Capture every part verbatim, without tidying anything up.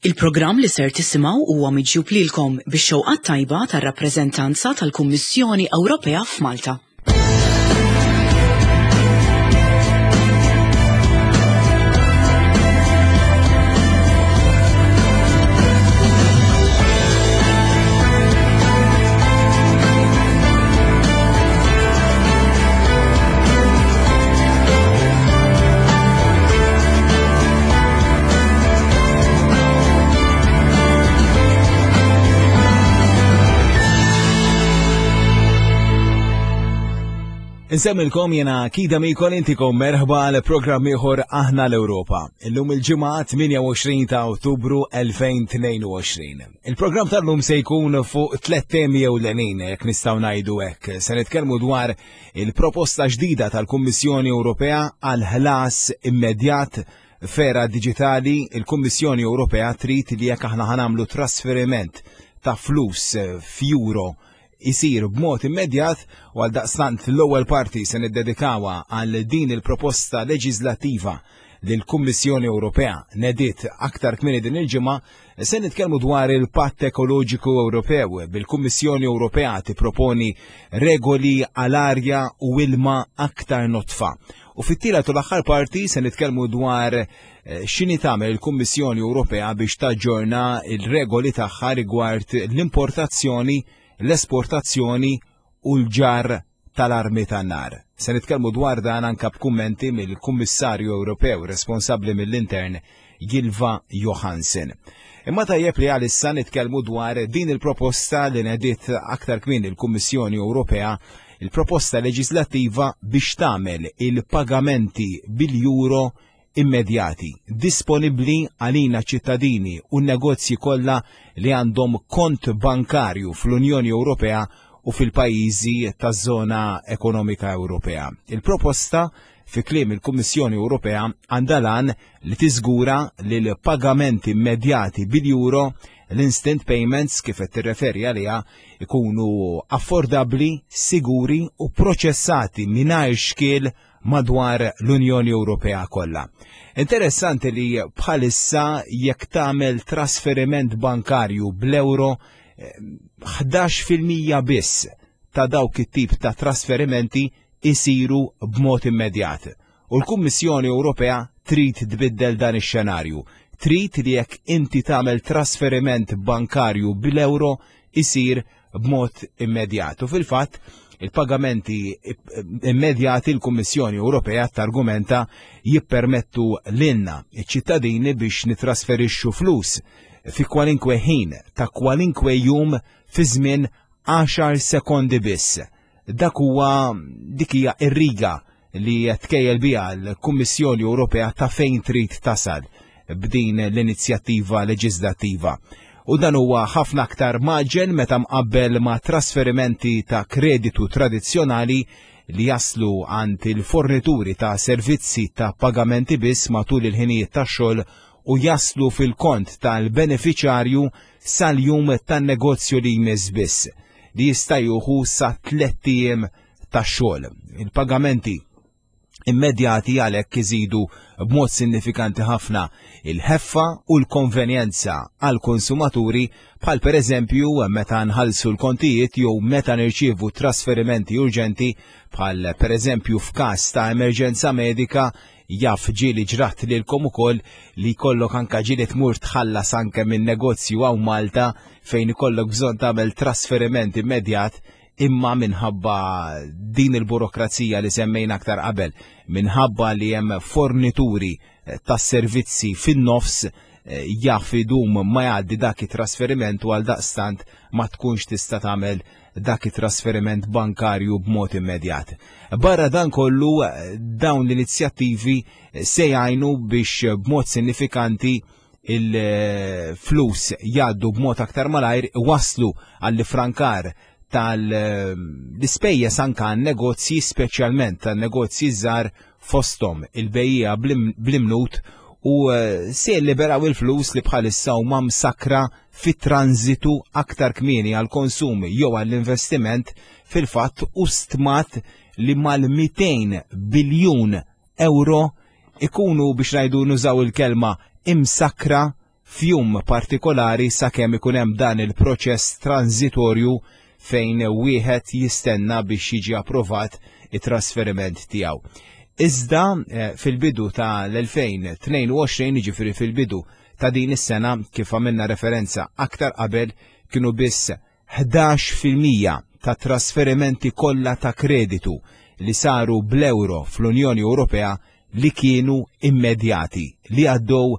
Il-programm li ser tisimgħu huwa miġjub lilkom bix-xewqat tajba tar-rappreżentanza tal-Kummissjoni Ewropea f'Malta. Nsemmilkom jena Kida Mikol intikom merħba l-programm ieħor Aħna l-Ewropa. Illum il-ġimgħa tminja u għoxrin ta' Ottubru elfejn u tnejn u għoxrin. Il-programm tal-lum se jkun fuq tliet temi ewlenin jekk nistgħu ngħidu hekk. Se nitkellmu dwar il-proposta ġdida tal-Kummissjoni Ewropea għal ħlas immedjat fera diġitali. Il-Kummissjoni Ewropea trid li jekk aħna ħanamlu trasferiment ta' flus f'euro isir b'mod immedjat u għal daqstant l-ewwel parti se niddedikawa għal din il-proposta leġislattiva li l-Kummissjoni Ewropea nediet aktar kmieni din il-ġimgħa. Se nitkellmu dwar il-Patt Ekoloġiku Ewropew. Bil-Kummissjoni Ewropea tipproponi regoli għall-arja u ilma aktar notfa. U fit-tielet u l-aħħar parti se nitkellmu dwar x'inhi tagħmel il-Kummissjoni Ewropea biex taġġorna il-regoli tagħha rigward l-importazzjoni, l-esportazzjoni u l-ġar tal-armi tan-nar. Se nitkellmu dwar dan anke b'kummenti mill-Kummissarju Ewropew responsabbli mill-intern Ylva Johansson. Imma tajjeb li għalissa nitkellmu dwar din il-proposta li nediet aktar kmieni il-Kummissjoni Ewropea, il-proposta leġislattiva biex tagħmel il-pagamenti bil-euro immedjati, disponibbli għalina ċittadini u n-negozji kollha li għandhom kont bankarju fl-Unjoni Ewropea u fil-pajjiżi taż-żona ekonomika Ewropea. Il-proposta fi kliem il-Kummissjoni Ewropea għandha lan li tiżgura li l-pagamenti immedjati bil-euro, l-instant payments kif qed tirreferi għaliha, ikunu affordabbli, siguri u proċessati mingħajr xkiel madwar l-Unjoni Ewropea kollha. Interessanti li bħalissa jekk tagħmel trasferiment bankarju bl-euro, ħdax fil-mija biss ta' dawk it-tip ta' trasferimenti isiru b'mod immedjat. U l-Kummissjoni Ewropea trid tbiddel dan ix-xenarju. Trid li jekk inti tagħmel trasferiment bankarju bl-euro isir b'mod immedjat. U fil-fatt il-pagamenti immedjati l-Kummissjoni Ewropea targumenta jippermettu lilna iċ-ċittadini biex nitrasferixxu flus fi kwalinkwe ħin ta' kwalinkwe jum fi żmien għaxar sekondi biss. Dak huwa dik hija r-riga li tkejjel biha l-Kummissjoni Ewropea ta' fejn trid tasal b'din l-inizjattiva leġislattiva. U dan huwa ħafna aktar maġġel meta mqabbel ma' trasferimenti ta' kreditu tradizzjonali li jaslu għand il-fornituri ta' servizzi ta' pagamenti biss matul il-ħinijiet tax-xogħol u jaslu fil-kont tal-beneficjarju sal-jum tan-negozju li jmiss biss li jista' jieħu sa tliet ijiem tax-xogħol. Il-pagamenti immedjati għalhekk iżidu b'mod sinifikanti ħafna il-ħeffa u l-konvenjenza għal konsumaturi bħal pereżempju meta nħallsu l-kontijiet jew meta nirċievu trasferimenti urġenti bħal pereżempju f'każ ta' emerġenza medika. Jaf ġieli ġraħt lilkom ukoll li jkollok anke ġieli tmur tħallas anke minn negozju hawn Malta fejn ikollok bżonn tagħmel trasferiment immedjat, imma minħabba din il-burokrazija li semmejna aktar qabel, minħabba li hemm fornituri tas servizzi fin-nofs, jaf idum ma jgħaddi dak it-trasferiment u għal daqstant ma tkunx tista' tagħmel dak it-trasferiment bankarju b'mod immedjat. Barra dan kollu, dawn l-inizjattivi se jgħinu biex b'mod sinifikanti il-flus jgħaddu b'mod aktar malajr waslu għall-frankar tal-ispejjeż anke għan-negozji, speċjalment tan-negozji żgħar fosthom il-bejjija bl-imnut u se liberaw il-flus li bħalissa huma msakra fit-transitu aktar kmieni għal konsumi jew għall-investiment. Fil-fatt u stmat li mal-mitejn biljun euro ikunu biex ngħidu nużaw il-kelma imsakra fjum partikolari sakemm ikun hemm dan il-proċess transitorju fejn wieħed jistenna biex jiġi approvat it-trasferiment tiegħu. Iżda fil-bidu ta' l-elfejn u tnejn u għoxrin, jiġifieri fil-bidu ta' din is-sena kif għamilna referenza aktar qabel kienu biss ħdax fil-mija ta' trasferimenti kollha ta' kreditu li saru bl-euro fl-Unjoni Ewropea li kienu immedjati li għaddew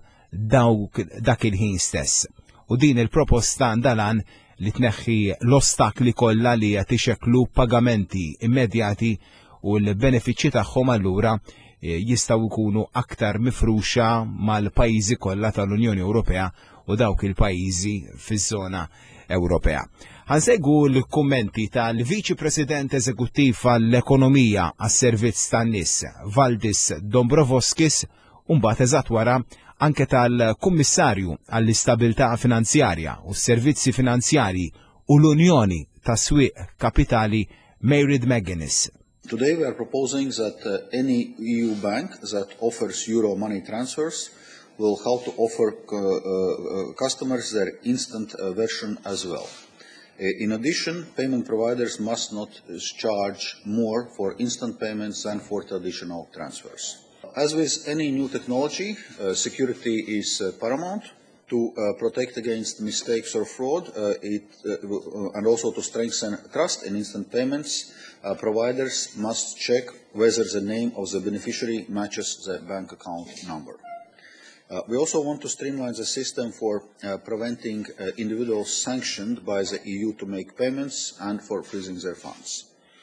dak il-ħin stess. U din il-proposta għandalan li tneħħi l-ostakli kollha li qed ixekklu pagamenti immedjati u l-benefiċċji tagħhom allura jistgħu jkunu aktar mifruxa mal-pajjiżi kollha tal-Unjoni Ewropea u dawk il-pajjiżi fiż-żona Ewropea. Ħansegwu l-kummenti tal-Viċi President Eżekuttiv għall-Ekonomija għas-Servizz tan-Nies Valdis Dombrovskis u mbagħad eżatt wara anke tal-Kummissarju għall-Istabilità Finanzjarja u s-Servizzi Finanzjarji u l-Unjoni tas-Swieq Kapitali Mairead McGuinness. Today we are proposing that uh, any E U bank that offers euro money transfers will have to offer uh, uh, customers their instant uh, version as well. Uh, in addition, payment providers must not charge more for instant payments than for traditional transfers. As with any new technology, uh, security is uh, paramount. To uh, protect against mistakes or fraud uh, it, uh, and also to strengthen trust in instant payments, uh, providers must check whether the name of the beneficiary matches the bank account number. Uh, we also want to streamline the system for uh, preventing uh, individuals sanctioned by the E U to make payments and for freezing their funds.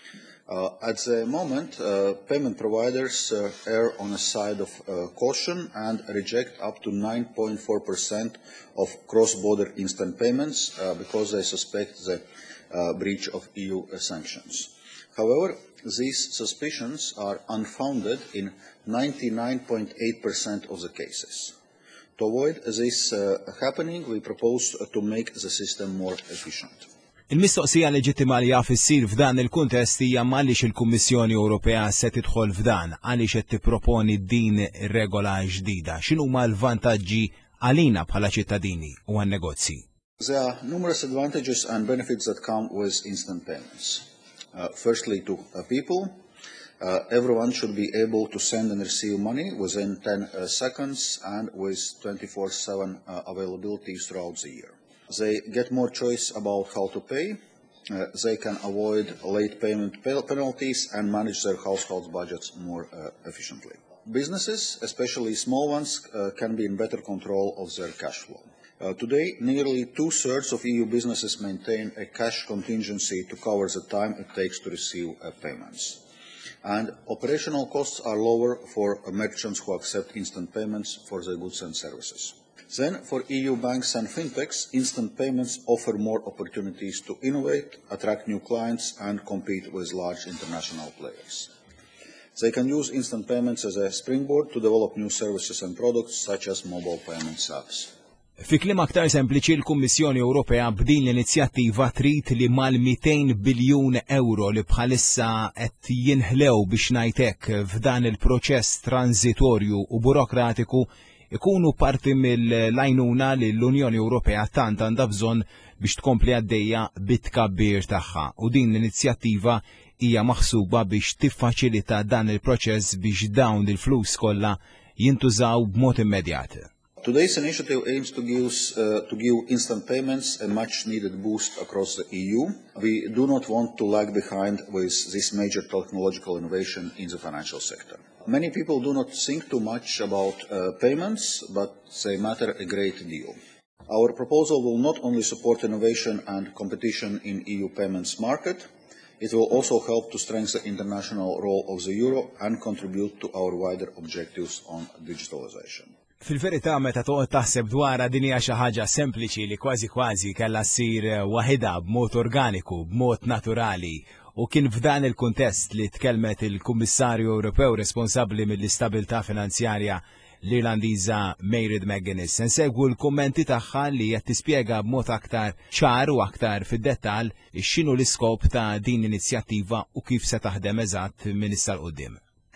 Uh, at the moment, uh, payment providers uh, err on the side of uh, caution and reject up to nine point four percent of cross-border instant payments uh, because they suspect the uh, breach of E U uh, sanctions. However, these suspicions are unfounded in ninety-nine point eight percent of the cases. To avoid this uh, happening, we propose uh, to make the system more efficient. Il-mistoqsija leġittima li jaf issir f'dan il-kuntest hija għaliex il-Kummissjoni Ewropea se tidħol f'dan għaliex qed tipproponi din ir-regola ġdida. X'inhuma l-vantaġġi għalina bħala ċittadini u għan-negozji? There are numerous advantages and benefits that come with instant payments. Uh, firstly, to uh, people, uh, everyone should be able to send and receive money within ten uh, seconds and with twenty-four seven uh, availability throughout the year. They get more choice about how to pay, uh, they can avoid late payment penalties and manage their household budgets more uh, efficiently. Businesses, especially small ones, uh, can be in better control of their cash flow. Uh, today, nearly two-thirds of E U businesses maintain a cash contingency to cover the time it takes to receive uh, payments. And operational costs are lower for uh, merchants who accept instant payments for their goods and services. Then, for E U banks and fintechs, instant payments offer more opportunities to innovate, attract new clients, and compete with large international players. They can use instant payments as a springboard to develop new services and products, such as mobile payments apps. Fi kliem aktar sempliċi l-Kummissjoni Ewropea b'din l-inizjattiva trid li mal-mئتين biljun euro li bħalissa qed jinħlew biex ngħidlek f'dan il-proċess transitorju u burokratiku ikunu parti mill-għajnuna li l-Unjoni Ewropea tant għandha bżonn biex tkompli għaddejja bit-tkabbir tagħha u din l-inizjattiva hija maħsuba biex tiffaċilita dan il-proċess biex dawn il-flus kollha jintużaw b'mod immedjat. Today's initiative aims to give, uh, to give instant payments a much-needed boost across the E U. We do not want to lag behind with this major technological innovation in the financial sector. Many people do not think too much about uh, payments, but they matter a great deal. Our proposal will not only support innovation and competition in E U payments market, it will also help to strengthen the international role of the euro and contribute to our wider objectives on digitalization. Fil-verità meta toqgħod taħseb dwarha din hija xi ħaġa sempliċi li kważi kważi kellha ssir waħedha b'mod organiku, b'mod naturali, u kien f'dan il-kuntest li tkellmet il-Kummissarju Ewropew responsabbli mill-istabilità finanzjarja l-Irlandiża Mairead McGuinness. Nsegwu l-kummenti tagħha li qed tispjega b'mod aktar ċar u aktar fid-dettall x'inhu l-iskop ta' din l-inizjattiva u kif se taħdem eżatt minn issa l qudiem.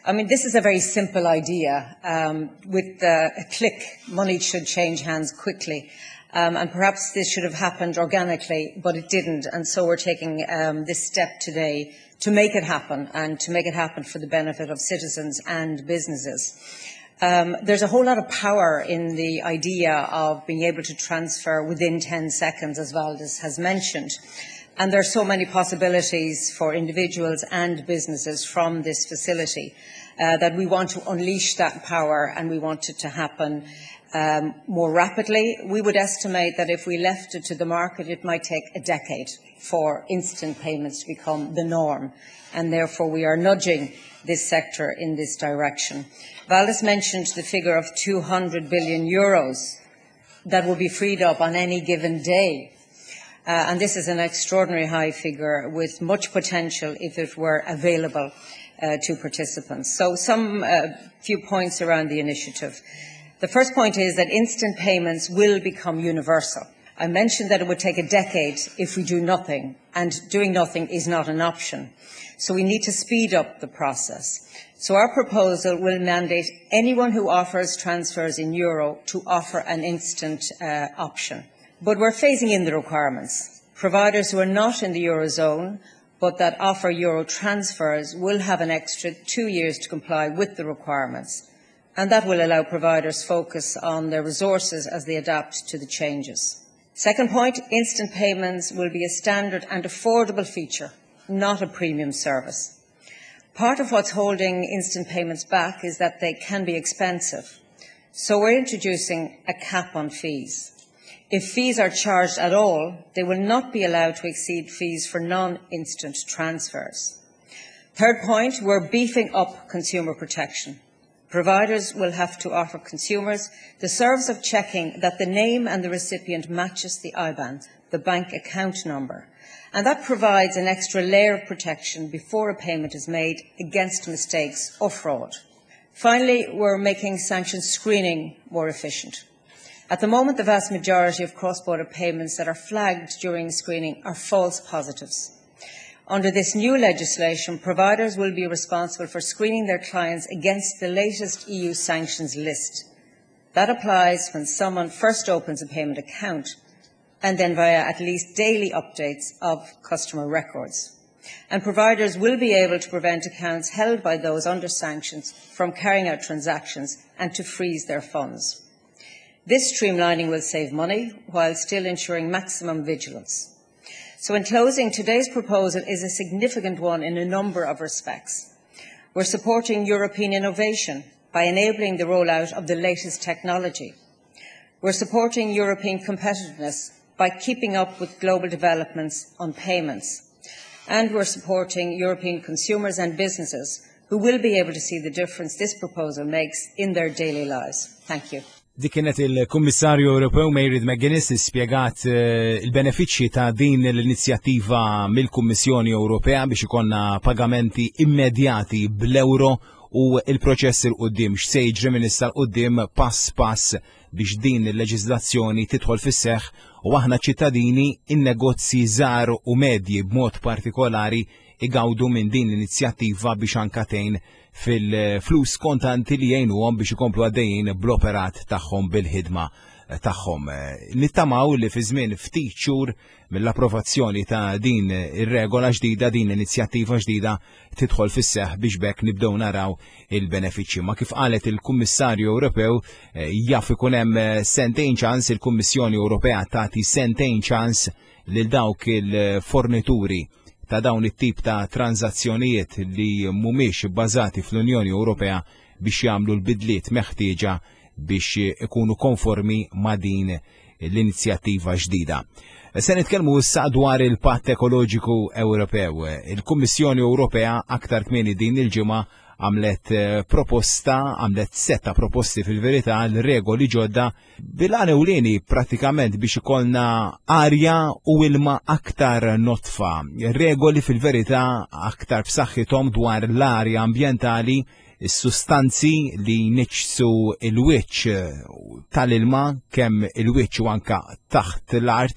I mean, this is a very simple idea. Um, with uh, a click, money should change hands quickly. Um, and perhaps this should have happened organically, but it didn't. And so we're taking um, this step today to make it happen, and to make it happen for the benefit of citizens and businesses. Um, there's a whole lot of power in the idea of being able to transfer within ten seconds, as Valdis has mentioned. And there are so many possibilities for individuals and businesses from this facility uh, that we want to unleash that power, and we want it to happen um, more rapidly. We would estimate that if we left it to the market, it might take a decade for instant payments to become the norm, and therefore we are nudging this sector in this direction. Valdis mentioned the figure of two hundred billion euros that will be freed up on any given day. Uh, and this is an extraordinary high figure with much potential if it were available uh, to participants. So some uh, few points around the initiative. The first point is that instant payments will become universal. I mentioned that it would take a decade if we do nothing, and doing nothing is not an option. So we need to speed up the process. So our proposal will mandate anyone who offers transfers in euro to offer an instant uh, option. But we're phasing in the requirements. Providers who are not in the Eurozone but that offer euro transfers will have an extra two years to comply with the requirements. And that will allow providers focus on their resources as they adapt to the changes. Second point, instant payments will be a standard and affordable feature, not a premium service. Part of what's holding instant payments back is that they can be expensive. So we're introducing a cap on fees. If fees are charged at all, they will not be allowed to exceed fees for non-instant transfers. Third point, we're beefing up consumer protection. Providers will have to offer consumers the service of checking that the name and the recipient matches the I B A N, the bank account number. And that provides an extra layer of protection before a payment is made against mistakes or fraud. Finally, we're making sanction screening more efficient. At the moment, the vast majority of cross-border payments that are flagged during screening are false positives. Under this new legislation, providers will be responsible for screening their clients against the latest E U sanctions list. That applies when someone first opens a payment account and then via at least daily updates of customer records. And providers will be able to prevent accounts held by those under sanctions from carrying out transactions and to freeze their funds. This streamlining will save money while still ensuring maximum vigilance. So in closing, today's proposal is a significant one in a number of respects. We're supporting European innovation by enabling the rollout of the latest technology. We're supporting European competitiveness by keeping up with global developments on payments. And we're supporting European consumers and businesses who will be able to see the difference this proposal makes in their daily lives. Thank you. Dik kienet il-Kummissarju Ewropew Mairead McGuinness ispjegat il-benefiċċji ta' din l-inizjattiva mill-Kummissjoni Ewropea biex ikollna pagamenti immedjati bl-euro u il-proċess il qudiem x'se jiġri minn issa l-qudiem pass pass biex din il-leġiżlazzjoni tidħol fis-seħħ u aħna ċittadini in-negozji żgħar u medji b'mod partikolari igawdu minn din l-inizjattiva biex ankatejn fil-flus kontanti li jgħinuhom biex ikomplu għaddejjin bl-operat tagħhom bil-ħidma tagħhom. Nittamaw li fi żmien ftit xhur mill-approvazzjoni ta' din ir-regola ġdida, din l-inizjattiva ġdida tidħol fis-seħħ biex bekk nibdew naraw il-benefiċċji. Ma kif qalet il-Kummissarju Ewropew jaf ikun hemm sentejn ċans, il-Kummissjoni Ewropea tagħti sentejn ċans lil dawk il-fornituri ta' dawn it-tip ta' tranzazzjonijiet li mhumiex bbażati fl-Unjoni Ewropea biex jagħmlu l-bidliet meħtieġa biex ikunu konformi ma' din l-inizjattiva ġdida. Se nitkellmu issa dwar il-Patt Ekoloġiku Ewropew. Il-Kummissjoni Ewropea aktar kmieni din il-ġimgħa għamlet proposta, għamlet setta proposti fil-verità l-regoli ġodda bil-għana ewlieni pratikament biex ikollna arja u ilma aktar notfa. Regoli fil-verità aktar b'saħħithom dwar l-arja ambjentali, is-sustanzi li niċsu il-wiċċ tal-ilma kemm il-wiċċ u anka taħt l-art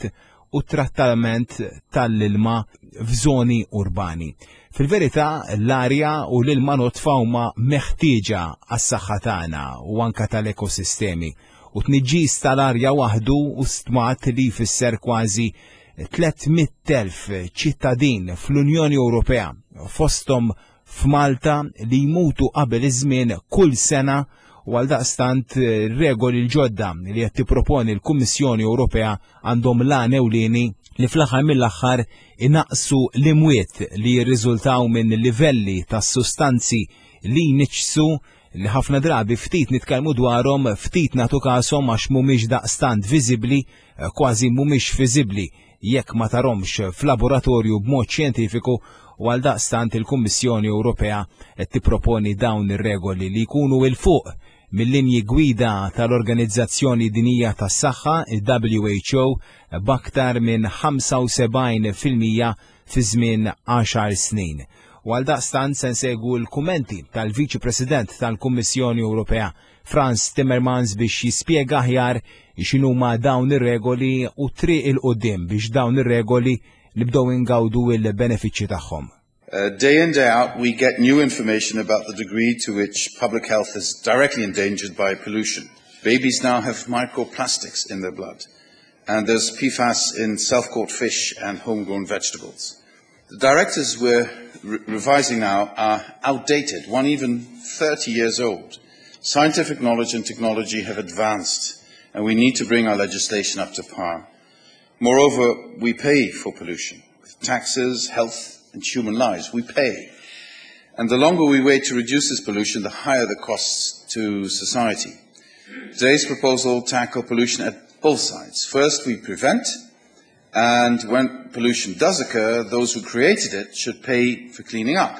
u trattament tal-ilma f'żoni urbani. Fil-verità, l-arja u l-ilma notfa huma meħtieġa għas-saħħa tagħna u anke tal-ekosistemi. U tniġġis tal-arja waħdu u stmat li jfisser kważi tlietmija elf ċittadin fl-Unjoni Ewropea fosthom f'Malta li jmutu qabel iż-żmien kull sena u għaldaqstant regoli l-ġodda li qed tipproponi l-Kummissjoni Ewropea għandhom lan ewlieni li fl-aħħar mill-aħħar inaqsu l-imwiet li jirriżultaw minn livelli ta' sustanzi li niċsu li ħafna drabi ftit nitkellmu dwarhom, ftit nagħtu kasom għax mhumiex daqstant viżibbli, kważi mhumiex viżibbli jekk ma tarhomx f'laboratorju b'mod xjentifiku u għaldaqstant il-Kummissjoni Ewropea qed tipproponi dawn ir-regoli li jkunu il fuq mill-linji gwida tal-Organizzazzjoni Dinjija tas-Saħħa, il-W H O, b'aktar minn ħamsa u sebgħin fil-mija fi żmien għaxar snin. U għaldaqstant se nsegwu l-kummenti tal-Viċi President tal-Kummissjoni Ewropea, Frans Timmermans, biex jispjega aħjar x'inhuma dawn ir-regoli u triq il-qudiem biex dawn ir-regoli nibdew ingawdu il-benefiċċji tagħhom. Uh, day in, day out, we get new information about the degree to which public health is directly endangered by pollution. Babies now have microplastics in their blood, and there's P FAS in self-caught fish and homegrown vegetables. The directives we're re revising now are outdated, one even thirty years old. Scientific knowledge and technology have advanced, and we need to bring our legislation up to par. Moreover, we pay for pollution with taxes, health, and human lives. We pay. And the longer we wait to reduce this pollution, the higher the costs to society. Today's proposal tackles pollution at both sides. First, we prevent, and when pollution does occur, those who created it should pay for cleaning up.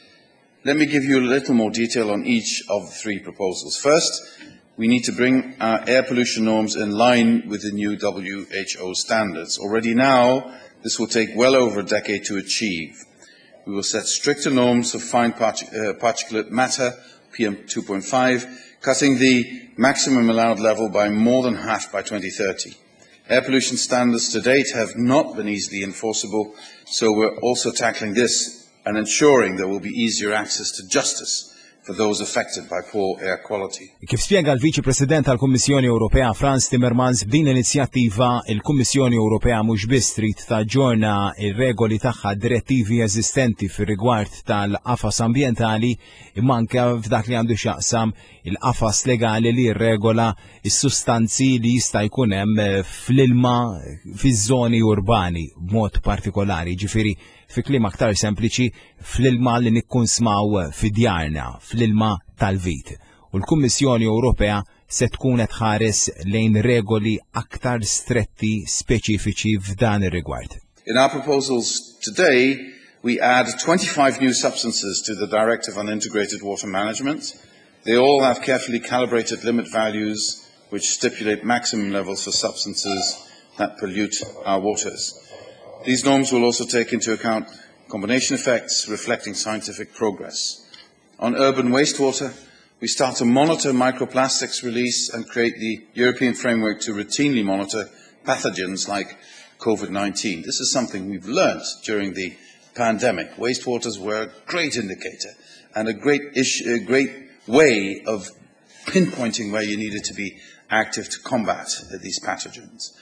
Let me give you a little more detail on each of the three proposals. First, we need to bring our air pollution norms in line with the new W H O standards. Already now, this will take well over a decade to achieve. We will set stricter norms of fine partic uh, particulate matter, P M two point five, cutting the maximum allowed level by more than half by twenty thirty. Air pollution standards to date have not been easily enforceable, so we're also tackling this and ensuring there will be easier access to justice for those affected by poor air quality. Kif spjega l-Viċi President tal-Kummissjoni Ewropea Frans Timmermans, b'din l-inizjattiva il-Kummissjoni Ewropea mhux biss trid taġġorna ir-regoli tagħha direttivi eżistenti fir-rigward tal-qafas ambjentali, imma anke f'dak li għandu x'jaqsam il-qafas legali li jirregola s-sustanzi li jista' jkun hemm fl-ilma fiż-żoni urbani b'mod partikolari, ġifieri fi kliem aktar sempliċi fl-ilma li nikkonsmaw fid-djarna, fl-ilma tal-vit. U l-Kummissjoni Ewropea se tkun qed tħares lejn regoli aktar stretti speċifiċi f'dan ir-rigward. In our proposals today, we add twenty-five new substances to the Directive on Integrated Water Management. They all have carefully calibrated limit values which stipulate maximum levels for substances that pollute our waters. These norms will also take into account combination effects reflecting scientific progress. On urban wastewater, we start to monitor microplastics release and create the European framework to routinely monitor pathogens like COVID nineteen. This is something we've learned during the pandemic. Wastewaters were a great indicator and a great, issue, a great way of pinpointing where you needed to be active to combat uh, these pathogens.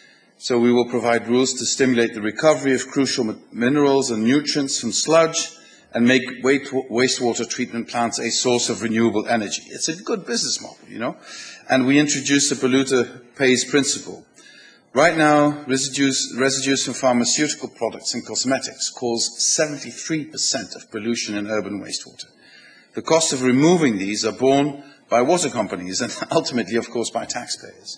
So we will provide rules to stimulate the recovery of crucial minerals and nutrients from sludge and make wastewater treatment plants a source of renewable energy. It's a good business model, you know. And we introduce the polluter pays principle. Right now, residues, residues from pharmaceutical products and cosmetics cause seventy-three percent of pollution in urban wastewater. The cost of removing these are borne by water companies and ultimately, of course, by taxpayers.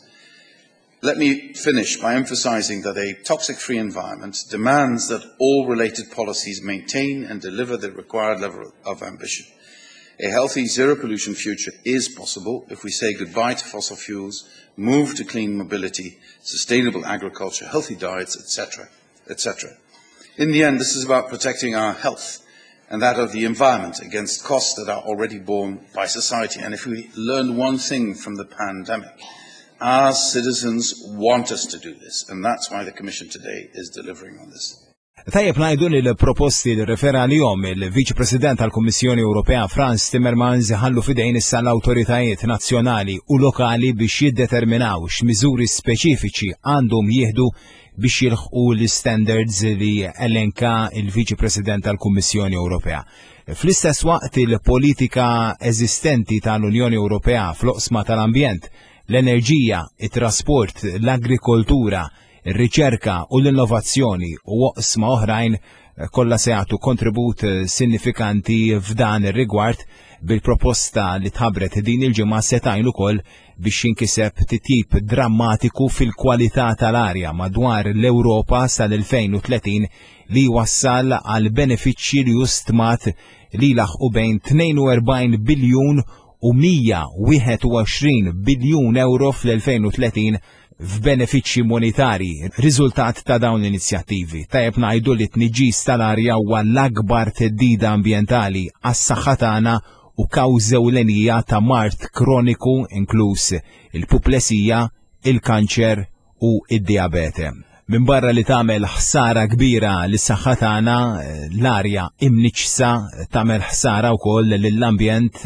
Let me finish by emphasizing that a toxic-free environment demands that all related policies maintain and deliver the required level of ambition. A healthy zero-pollution future is possible if we say goodbye to fossil fuels, move to clean mobility, sustainable agriculture, healthy diets, et cetera, et cetera. In the end, this is about protecting our health and that of the environment against costs that are already borne by society. And if we learn one thing from the pandemic, Our citizens want us to do this, and that's why the Commission today is delivering on this. Tajjeb ngħidu li l-proposti li refera għalihom il-Viċi President tal-Kummissjoni Ewropea Frans Timmermans ħallu fidejn issa l-awtoritajiet nazzjonali u lokali biex jiddeterminaw x'miżuri speċifiċi għandhom jieħdu biex jilħqu l-standards li elenka il-Viċi President tal-Kummissjoni Ewropea. Fl-istess waqt il-politika eżistenti tal-Unjoni Ewropea fl-oqsma tal-ambjent, l-enerġija, it-trasport, l-agrikoltura, ir-riċerka u l-innovazzjoni u oqsma oħrajn kollha se jagħtu kontribut sinifikanti f'dan ir-rigward bil-proposta li tħabbret din il-ġimgħa se tgħin ukoll biex jinkiseb titjib drammatiku fil-kwalità tal-arja madwar l-Ewropa sal-elfejn u tletin li wassal għal benefiċċji li justmat li laħqu bejn tnejn u erbgħin biljun u mija wieħed u għoxrin biljun euro fl-elfejn u tletin f'benefiċċji monetari, riżultat ta' dawn l-inizjattivi. Tajjeb ngħidu li t-tniġġis tal-arja huwa l-akbar teddida ambjentali għas-saħħa tagħna u kawża ewlenija ta' mart kroniku inkluż il-puplesija, il-kanċer u id-diabete. Min barra li tagħmel ħsara kbira lis-saħħa tagħna, l-arja imniċsa tagħmel ħsara wkoll lill-ambjent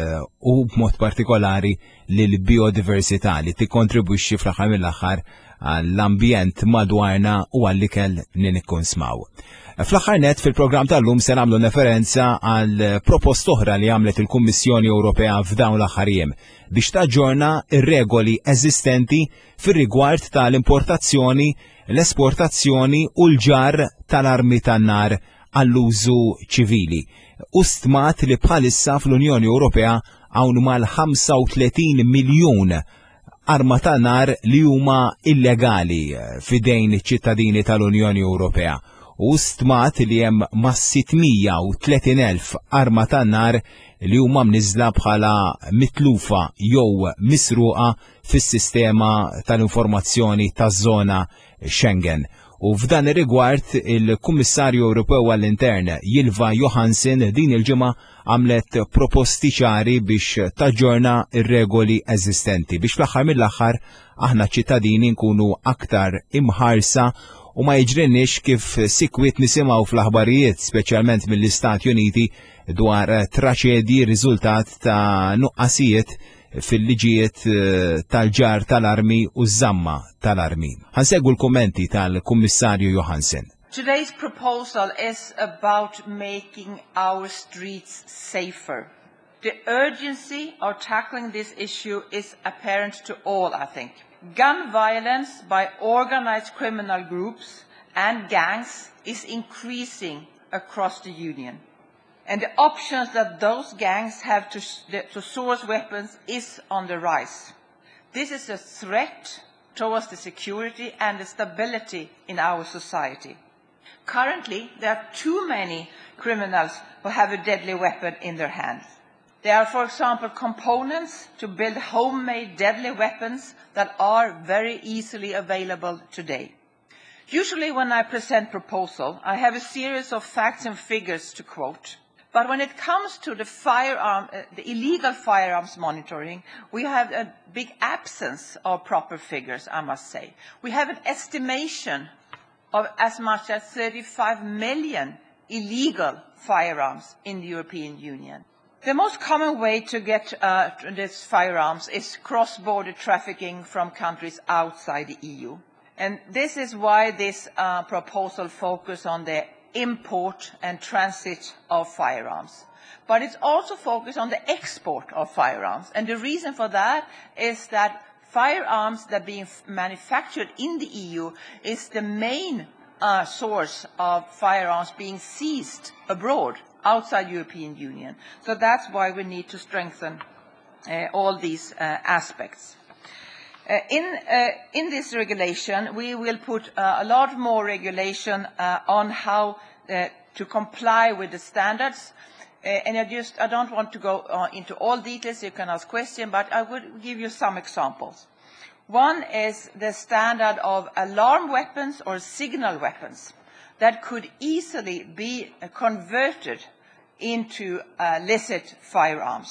u b'mod partikolari lill-biodiversità li tikkontribwixxi fl-aħħar mill-aħħar għall-ambjent madwarna u għall-ikel li nikkonsmaw. Fl-aħħar net fil-programm tal-lum se nagħmlu referenza għal propost oħra li għamlet il-Kummissjoni Ewropea f'dawn l-aħħar jiem biex taġġorna ir-regoli eżistenti fir-rigward tal-importazzjoni, l-esportazzjoni u l-ġar tal-armi tan-nar għall-użu ċivili. U stmat li bħalissa fl-Unjoni Ewropea hawn mal-ħamsa u tletin miljun arma tan-nar li huma illegali fidejn iċ-ċittadini tal-Unjoni Ewropea. U stmat li hemm ma' sittmija u tletin elf arma tan-nar li huma mniżla bħala mitlufa jew misruqa fis-sistema tal-informazzjoni taż-żona Schengen. U f'dan ir-rigward il-Kummissarju Ewropew għall-Intern Ylva Johansson din il-ġimgħa għamlet proposti ċari biex taġġorna ir-regoli eżistenti biex fl-aħħar mill-aħħar aħna ċittadini nkunu aktar imħarsa u ma jiġrinniex kif sikwit nisimgħu fl-aħbarijiet speċjalment mill-Istati Uniti dwar traċedji riżultat ta' nuqqasijiet fil-liġijiet tal-ġar tal-armi u żamma tal-armi. Ħansegwu l-kummenti tal-Kummissarju Johansson. Today's proposal is about making our streets safer. The urgency of tackling this issue is apparent to all, I think. Gun violence by organized criminal groups and gangs is increasing across the Union. And the options that those gangs have to, to source weapons is on the rise. This is a threat towards the security and the stability in our society. Currently, there are too many criminals who have a deadly weapon in their hands. There are, for example, components to build homemade deadly weapons that are very easily available today. Usually when I present proposal, I have a series of facts and figures to quote. But when it comes to the firearm, uh, the illegal firearms monitoring, we have a big absence of proper figures, I must say. We have an estimation of as much as thirty-five million illegal firearms in the European Union. The most common way to get uh, these firearms is cross-border trafficking from countries outside the E U. And this is why this uh, proposal focuses on the import and transit of firearms. But it's also focused on the export of firearms. And the reason for that is that firearms that are being manufactured in the E U is the main uh, source of firearms being seized abroad, outside the European Union. So that's why we need to strengthen uh, all these uh, aspects. Uh, in, uh, in this regulation, we will put uh, a lot more regulation uh, on how uh, to comply with the standards. Uh, and I just, I don't want to go uh, into all details, you can ask questions, but I would give you some examples. One is the standard of alarm weapons or signal weapons that could easily be uh, converted into uh, licit firearms.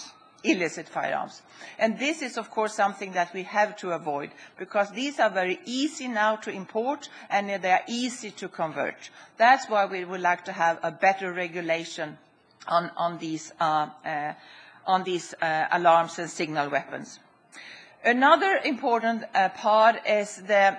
illicit firearms. And this is, of course, something that we have to avoid, because these are very easy now to import and they are easy to convert. That's why we would like to have a better regulation on, on these, uh, uh, on these uh, alarms and signal weapons. Another important uh, part is the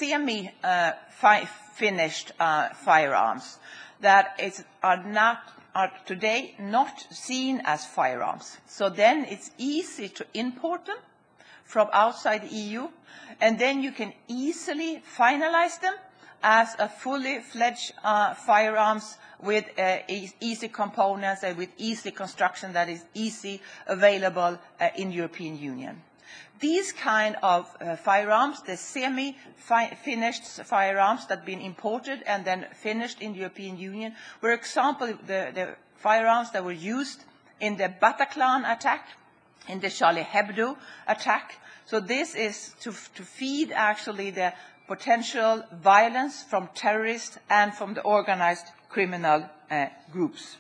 semi-finished uh, uh, firearms that is, are not are today not seen as firearms. So then it's easy to import them from outside the E U, and then you can easily finalize them as a fully fledged uh, firearms with uh, e easy components and with easy construction that is easy available uh, in European Union. These kind of uh, firearms, the semi-finished firearms that have been imported and then finished in the European Union, were example the, the firearms that were used in the Bataclan attack, in the Charlie Hebdo attack. So this is to, to feed actually the potential violence from terrorists and from the organized criminal uh, groups.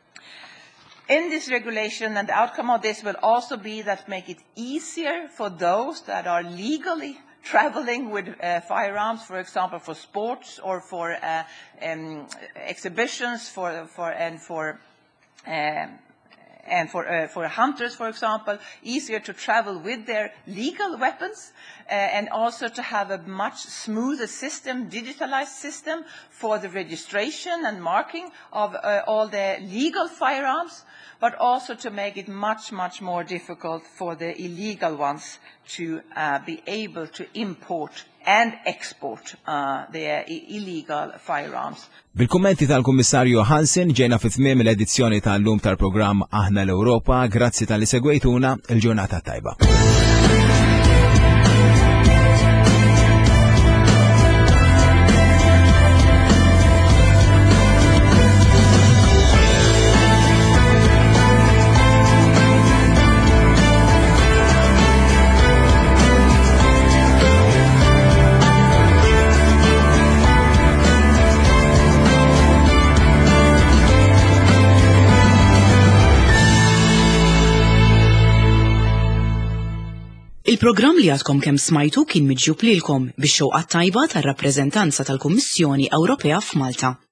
In this regulation, and the outcome of this will also be that make it easier for those that are legally traveling with uh, firearms, for example, for sports or for uh, um, exhibitions, for, for and for uh, and for uh, for hunters, for example, easier to travel with their legal weapons, uh, and also to have a much smoother system, digitalized system for the registration and marking of uh, all the legal firearms, but also to make it much, much more difficult for the illegal ones to uh, be able to import and export uh, their illegal firearms. Bil-kummenti tal-Kummissarju Hansen ġejna fit-tmiem l-edizzjoni tal-lum tal-programm Aħna l-Ewropa, grazzi tal-li segwejtuna, il-ġurnata tajba. Il-programm li għadkom kemm smajtu kien miġjub lilkom bix-xewqa tajba tar-rappreżentanza tal-Kummissjoni Ewropea f'Malta.